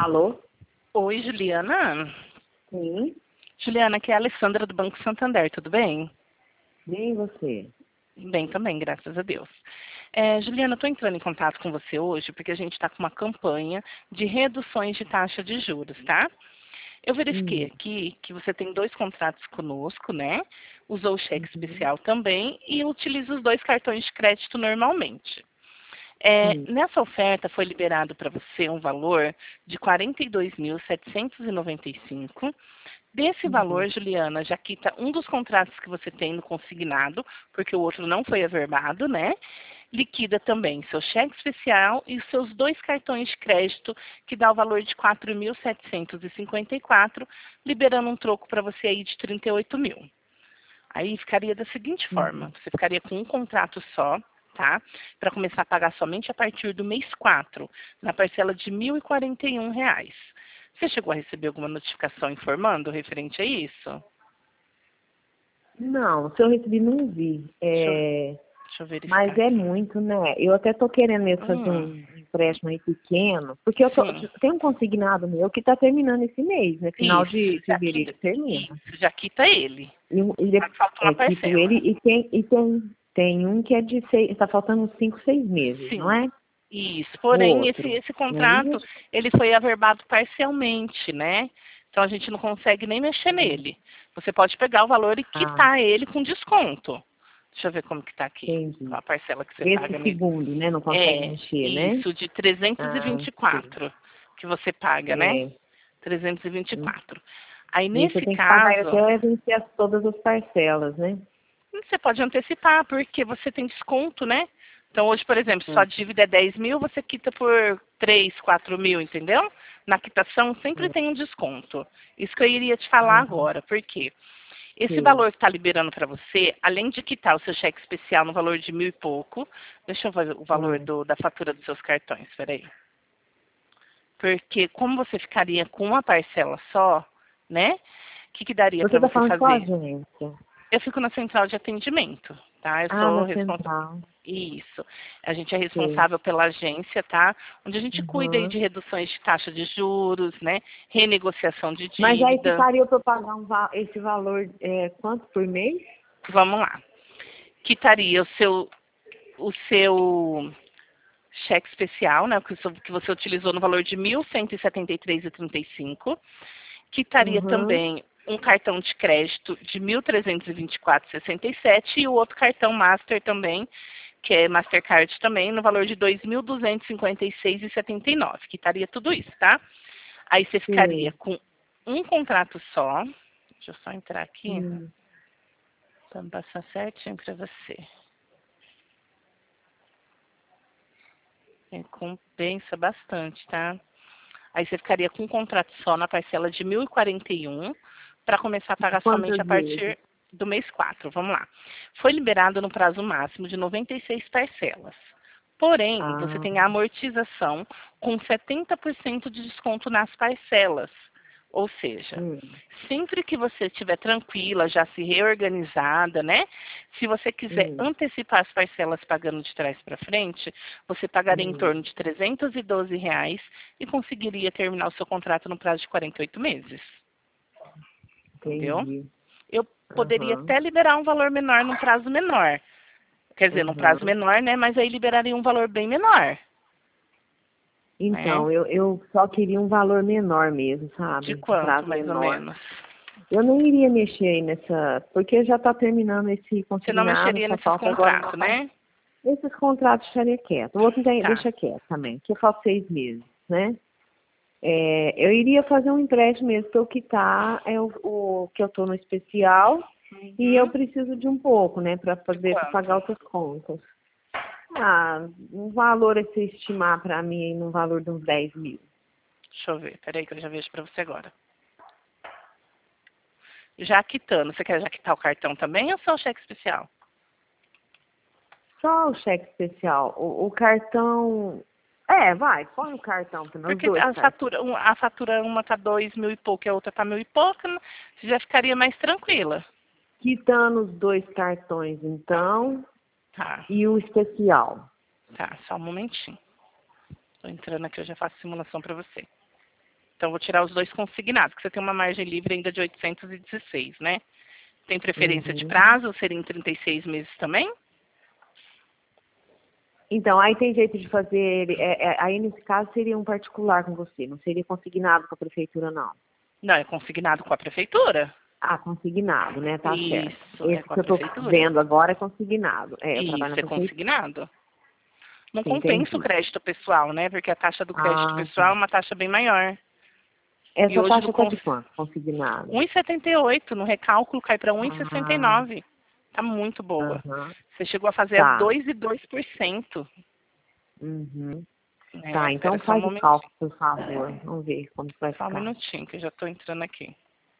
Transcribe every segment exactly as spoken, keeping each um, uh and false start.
Alô? Oi, Juliana. Sim. Juliana, aqui é a Alessandra do Banco Santander, tudo bem? Bem, e você? Bem também, graças a Deus. É, Juliana, estou entrando em contato com você hoje porque a gente está com uma campanha de reduções de taxa de juros, tá? Eu verifiquei Hum. aqui que você tem dois contratos conosco, né? Usou o cheque Uhum. especial também e utiliza os dois cartões de crédito normalmente. É, Sim. nessa oferta foi liberado para você um valor de quarenta e dois mil setecentos e noventa e cinco reais. Desse Uhum. valor, Juliana, já quita um dos contratos que você tem no consignado, porque o outro não foi averbado, né? Liquida também seu cheque especial e os seus dois cartões de crédito, que dá o valor de quatro mil setecentos e cinquenta e quatro reais, liberando um troco para você aí de trinta e oito mil. Aí ficaria da seguinte forma, Uhum. você ficaria com um contrato só, tá? Para começar a pagar somente a partir do mês quatro, na parcela de mil e quarenta e um reais. Você chegou a receber alguma notificação informando referente a isso? Não, se eu recebi, não vi. Deixa eu, É, deixa eu verificar mas é aqui. muito, né? Eu até tô querendo mesmo fazer Hum, um empréstimo aí pequeno, porque eu tô, sim. tem um consignado meu que tá terminando esse mês, né? Final de Isso, já fevereiro quita, termina. isso, já quita ele. E, um- e de- Mas falta uma é tipo parcela. ele e tem, e tem, tem um que é de seis, tá faltando uns cinco, seis meses, não Sim. é? Isso. O Porém, esse, outro. esse Não é contrato, isso? ele foi averbado parcialmente, né? Então a gente não consegue nem mexer Hum. nele. Você pode pegar o valor e Ah, quitar ele com desconto. Deixa eu ver como que tá aqui. entendi. A parcela que você Esse paga nele. segundo, né? Não consegue É, mexer, né? isso, de trezentos e e Ah, vinte e sim. quatro que você paga, né? É. trezentos e e vinte e Hum. quatro. Aí Isso eu nesse tenho que pagar caso, até vencer as- todas as parcelas, né? você pode antecipar, porque você tem desconto, né? Então, hoje, por exemplo, se sua Hum. dívida é dez mil, você quita por três, quatro mil, entendeu? Na quitação sempre Hum. tem um desconto. Isso que eu iria te falar Uhum. agora. Por quê? Esse Sim. valor que está liberando para você, além de quitar o seu cheque especial no valor de mil e pouco, deixa eu ver o valor Hum. do- da fatura dos seus cartões, peraí. Porque como você ficaria com uma parcela só, né? O que, que daria Você para tá você falando de qual fazer? agência? Eu fico na central de atendimento, tá? Eu Ah, sou na responsável. central. Isso. A gente é Sim. responsável pela agência, tá? Onde a gente cuida aí Uhum. de reduções de taxa de juros, né? Renegociação de Mas aí dívida. ficaria para eu pagar um va- esse valor, é, quanto por mês? Vamos lá. Quitaria o seu, o seu cheque especial, né? Que o seu- que você utilizou no valor de mil cento e setenta e três reais e trinta e cinco centavos. Quitaria Uhum. também um cartão de crédito de mil trezentos e vinte e quatro reais e sessenta e sete centavos e o outro cartão Master também, que é Mastercard também, no valor de dois mil duzentos e cinquenta e seis reais e setenta e nove centavos. Quitaria tudo isso, tá? Aí você ficaria Sim. com um contrato só. Deixa eu só entrar aqui Hum. para passar certinho para você. É, compensa bastante, tá? Aí você ficaria com um contrato só na parcela de mil e quarenta e um para começar a pagar somente Quantas a vezes? partir do mês quatro. Vamos lá. Foi liberado no prazo máximo de noventa e seis parcelas. Porém, você Ah. tem a amortização com setenta por cento de desconto nas parcelas. Ou seja, Hum. sempre que você estiver tranquila, já se reorganizada, né? Se você quiser Hum. antecipar as parcelas pagando de trás para frente, você pagaria em Hum. torno de trezentos e doze reais e conseguiria terminar o seu contrato no prazo de quarenta e oito meses. Entendeu? Entendi. Eu poderia Aham. até liberar um valor menor num prazo menor. Quer dizer, num prazo Aham. menor, né? Mas aí liberaria um valor bem menor, né? Então, eu, eu só queria um valor menor mesmo, De sabe? Um quanto, prazo mais ou menor. menos? Eu não iria mexer aí nessa, porque já está terminando esse Você não consignado, mexeria só nesses falta agora uma contratos, parte. né? Esses contratos deixaria quieto. O outro tem- Tá. deixa quieto também, que falta seis meses, né? É, eu iria fazer um empréstimo mesmo para eu quitar é o, o que eu estou no especial e eu Uhum. preciso de um pouco, né, para De fazer, para pagar quanto? outras contas. Ah, um valor a se estimar para mim aí no valor de uns dez mil. Deixa eu ver. Peraí que eu já vejo pra você agora. Já quitando. Você quer já quitar o cartão também ou só o cheque especial? Só o cheque especial. O, o cartão. É, vai, põe o cartão para os Porque dois a cartões. fatura, um- a fatura uma tá dois mil e pouco e a outra tá mil e pouco, né? Você já ficaria mais tranquila. Quitando os dois cartões, então, Tá, e o especial. tá, só um momentinho. Tô entrando aqui, eu já faço simulação pra você. Então, vou tirar os dois consignados, que você tem uma margem livre ainda de oitocentos e dezesseis, né? Tem preferência Uhum. de prazo? Seria em trinta e seis meses também? Então, aí tem jeito de fazer, é, é, aí nesse caso seria um particular com você, não seria consignado com a prefeitura, não. Não, é consignado com a prefeitura. Ah, consignado, né? Tá certo. Isso, é Esse com a que eu tô prefeitura. vendo agora é consignado. É, eu trabalho Isso, na é prefeitura. consignado. Não compensa o Entendi. crédito pessoal, né? Porque a taxa do crédito Ah, pessoal é tá. uma taxa bem maior. E Essa hoje no taxa tá cons... de quanto? Consignado. um vírgula setenta e oito, no recálculo cai para um vírgula sessenta e Ah, nove. Tá muito boa. aham. Você chegou a fazer a Tá. dois vírgula dois por cento. Uhum. É, Tá, espera então só um faz o momentinho. cálculo, por favor. Vamos ver como que vai Só um ficar. minutinho, que eu já estou entrando aqui.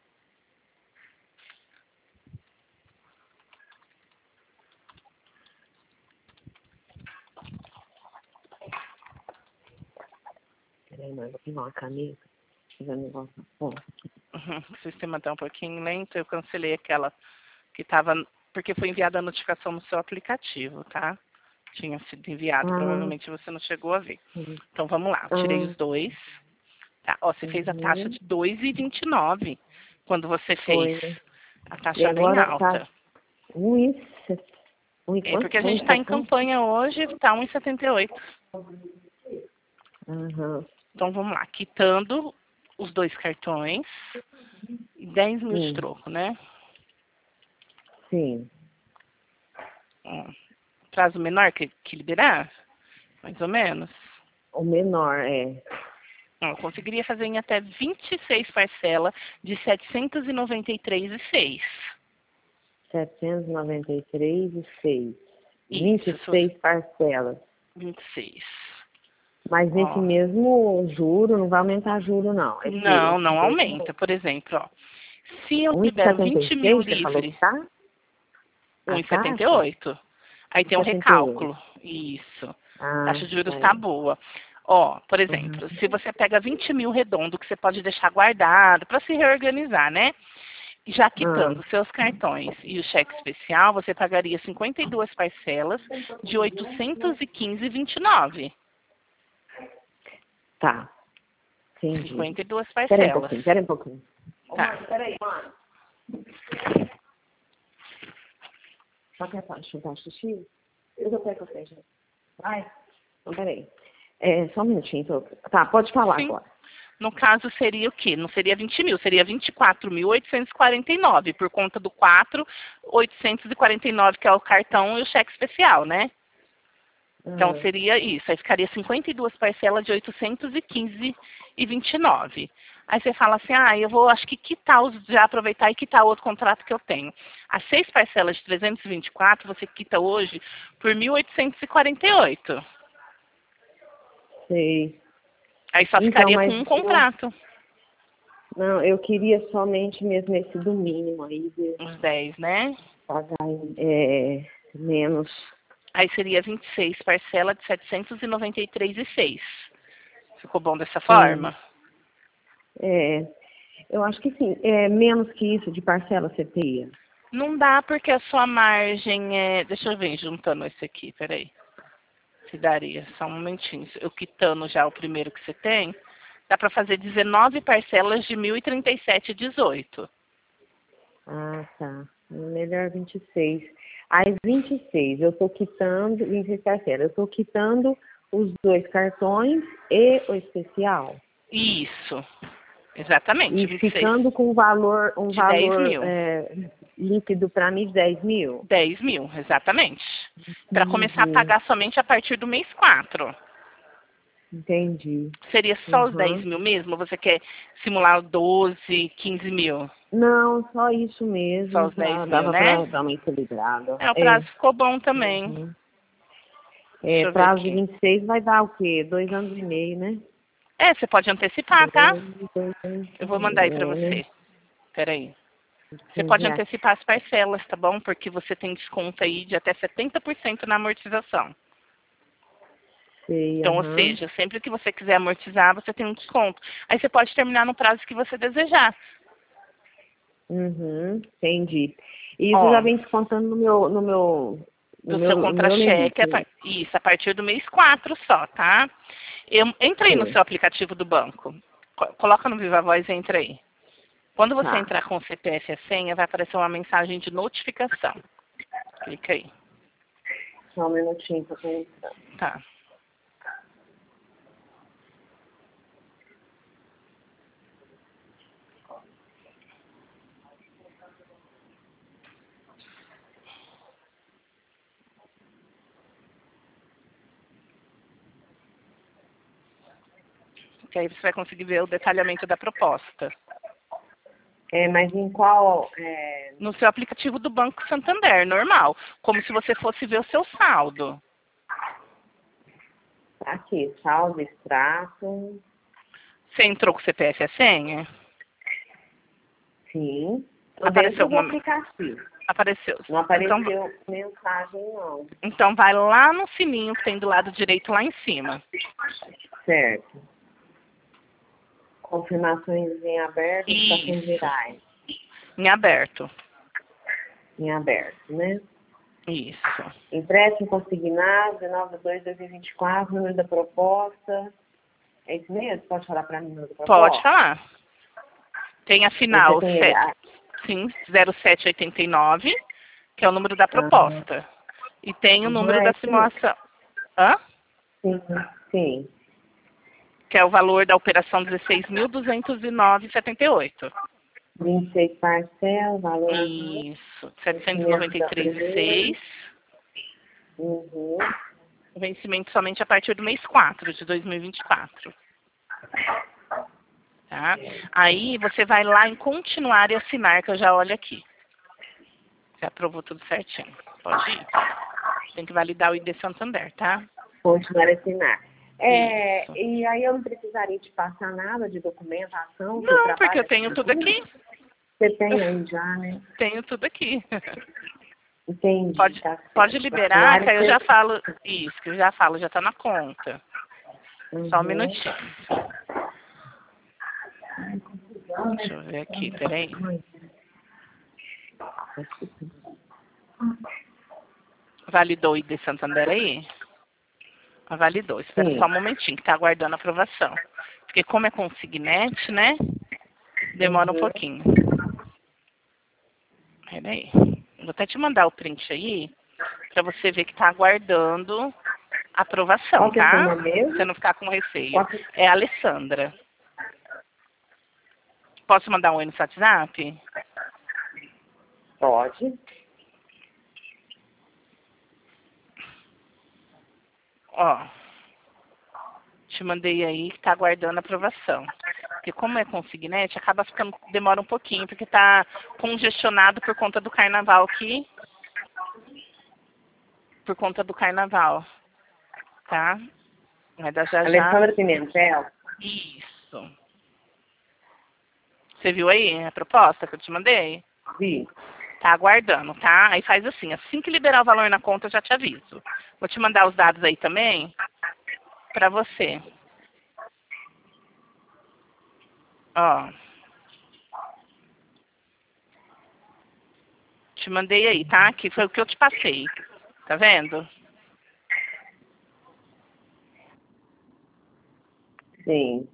Peraí, mas eu vou pegar uma caneta. Fazer um negócio na ponta. Uhum, o sistema está um pouquinho lento. Eu cancelei aquela que estava... Porque foi enviada a notificação no seu aplicativo, tá? Tinha sido enviado. Ah, Provavelmente você não chegou a ver. sim. Então, vamos lá. Eu tirei Ah, os dois. Tá, ó, você fez a taxa uhum. de dois vírgula vinte e nove quando você fez. Foi, né? A E taxa bem agora tá alta. um e... Um e É quanto? porque a Um gente e está em sessenta? campanha hoje, está um vírgula setenta e oito. Aham. Então vamos lá, quitando os dois cartões, dez mil de Sim, troco, né? sim. Ó, prazo menor que, que liberar, mais ou menos. O menor, é. Ó, eu conseguiria fazer em até vinte e seis parcelas de setecentos e noventa e três reais e seis centavos. setecentos e noventa e três e seis. vinte Isso, e se você- seis parcelas. vinte e seis. Mas nesse Ó, mesmo juro, não vai aumentar juro, não. É não, esse não mesmo. aumenta. Por exemplo, ó, se eu um e libero setenta e vinte mil seis você falou que livre, tá? A um vírgula setenta e taxa? oito. Aí tem um setenta e oito. recálculo. Isso. A Ah, taxa de juros está é. boa. Ó, por Uhum. exemplo, se você pega vinte mil redondo, que você pode deixar guardado para se reorganizar, né? Já Ah, quitando seus cartões e o cheque especial, você pagaria cinquenta e duas parcelas de oitocentos e quinze reais e vinte e nove centavos. tá. Entendi. cinquenta e duas Espera aí um parcelas. pouquinho, espera aí um pouquinho. Ô, Tá. mãe, espera aí, mãe. Só quer chutar xixi? Eu já pego café, gente. Vai. Então, peraí. É, só um minutinho. Então. Tá, pode falar Sim. agora. No caso, seria o quê? Não seria vinte mil, seria vinte e quatro mil oitocentos e quarenta e nove, por conta do quatro mil oitocentos e quarenta e nove, que é o cartão e o cheque especial, né? Então, Ah, seria isso. Aí ficaria cinquenta e duas parcelas de oitocentos e quinze reais e vinte e nove centavos. Aí você fala assim, ah, eu vou, acho que quitar os, já aproveitar e quitar outro contrato que eu tenho. As seis parcelas de trezentos e vinte e quatro, você quita hoje por mil oitocentos e quarenta e oito. sei. Aí só Então, ficaria com mas um eu, contrato, não, eu queria somente mesmo esse do mínimo aí, de os dez, né? pagar é, menos. Aí seria vinte e seis parcela de setecentos e noventa e três reais e seis centavos. Ficou bom dessa Hum, forma? é, eu acho que sim. É, menos que isso de parcela você teria. Não dá porque a sua margem é... Deixa eu ver, juntando esse aqui, peraí. Se daria, só um momentinho. Eu quitando já o primeiro que você tem, dá para fazer dezenove parcelas de mil e trinta e sete reais e dezoito centavos. Ah, tá. Melhor vinte e seis. Aí vinte e seis, eu estou quitando, vinte e seis parcelas, eu estou quitando os dois cartões e o especial. Isso, exatamente, E vinte e seis ficando com um valor, um de dez valor mil. é, líquido para mim de dez mil. dez mil, exatamente. Para começar a Entendi, pagar somente a partir do mês quatro. entendi. Seria só os dez Uhum. mil mesmo? Ou você quer simular doze, quinze mil? Não, só isso Só mesmo, os dez pra, mil, dava né? para dar uma equilibrada. É, o É. prazo ficou bom também. Uhum. É, Deixa eu ver prazo de aqui. vinte e seis vai dar o quê? Dois anos e meio, né? É, você pode antecipar, tá? Dois, dois anos e Eu vou mandar aí pra meio, você. Peraí. Você quinze pode reais. antecipar as parcelas, tá bom? Porque você tem desconto aí de até setenta por cento na amortização. Sei, Então, ou aham. seja, sempre que você quiser amortizar, você tem um desconto. Aí você pode terminar no prazo que você desejar. Uhum, entendi. E isso Ó, já vem descontando no meu, no meu, no do seu meu, no meu contra-cheque, a limite. par- isso, a partir do mês quatro só, tá? Eu entrei no Sei. seu aplicativo do banco. co- coloca no Viva Voz e entra aí. Quando você Tá. entrar com o C P F e a senha, vai aparecer uma mensagem de notificação. Clica aí. Só um minutinho pra eu entrar. Tá. Que aí você vai conseguir ver o detalhamento da proposta. É, mas em qual... É... No seu aplicativo do Banco Santander, normal. Como se você fosse ver o seu saldo. Aqui, saldo, extrato. Você entrou com o C P F e a senha? Sim. Tô Apareceu dentro do alguma... aplicativo. Apareceu. Não apareceu Então, mensagem, não. então vai lá no sininho que tem do lado direito lá em cima. Certo. Confirmações em aberto, estações Isso. virais. Em aberto. Em aberto, né? Isso. Empréstimo consignado, dezenove de dois de dois mil e vinte e quatro, número da proposta. É isso mesmo? Pode falar para mim o número da proposta? Pode falar. Tem a final Você tem sete, a... sim, zero sete oito nove, que é o número da proposta. Uhum. E tem o Uhum, número é da isso mesmo. simulação. Hã? Sim, sim. Que é o valor da operação dezesseis mil duzentos e nove vírgula setenta e oito. vinte e seis parcelas, valor. Isso. setecentos e Vencimento noventa e da três vírgula primeira. seis. Uhum. O vencimento somente a partir do mês quatro de dois mil e vinte e quatro. Tá? Aí você vai lá em continuar e assinar, que eu já olho aqui. Você aprovou tudo certinho. Pode ir. Tem que validar o I D Santander, tá? Continuar a assinar. É, Isso. e aí eu não precisaria te passar nada de documentação? que Não, porque trabalho eu tenho aqui tudo aqui. Você tem aí já, né? Tenho tudo aqui. Entendi. Pode, Tá pode certo. liberar, que aí eu já Você- falo. Isso, que eu já falo, já tá na conta. Só um Uhum. minutinho. Deixa eu ver aqui, peraí. Validou o I D Santander aí? Ah, validou. Espera Sim. só um momentinho, que tá aguardando a aprovação. Porque como é consignete, né? Demora um Uhum. pouquinho. Peraí. Vou até te mandar o print aí, pra você ver que tá aguardando a aprovação, Qual que é o seu tá? nome Pra mesmo? você não ficar com receio. Qual que... É a Alessandra. Posso mandar um oi no WhatsApp? Pode. Ó. Te mandei aí que tá aguardando a aprovação. Porque como é consignete, acaba ficando, demora um pouquinho, porque tá congestionado por conta do carnaval aqui. Por conta do carnaval. Tá? Vai dar já já. Alessandra Pimentel? Isso. Você viu aí a proposta que eu te mandei? Vi. Tá aguardando, tá? Aí faz assim, assim que liberar o valor na conta, eu já te aviso. Vou te mandar os dados aí também, pra você. Ó. Te mandei aí, tá? Que foi o que eu te passei. Tá vendo? Sim.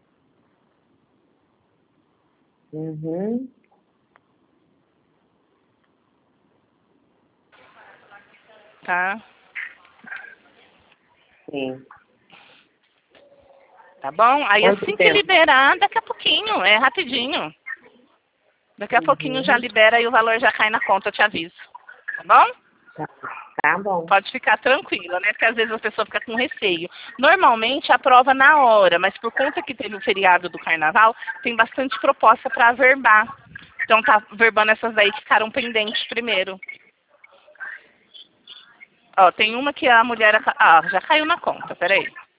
Uhum. Tá? Sim. Tá bom? Aí Quanto assim que tempo? liberar, daqui a pouquinho, é rapidinho. Daqui a Uhum. pouquinho já libera e o valor já cai na conta, eu te aviso. Tá bom? Tá. Tá bom. Pode ficar tranquila, né? Porque às vezes a pessoa fica com receio. Normalmente aprova na hora, mas por conta que teve o feriado do carnaval, tem bastante proposta para averbar. Então tá verbando essas daí que ficaram pendentes primeiro. Ó, tem uma que a mulher... Ah, já caiu na conta, peraí.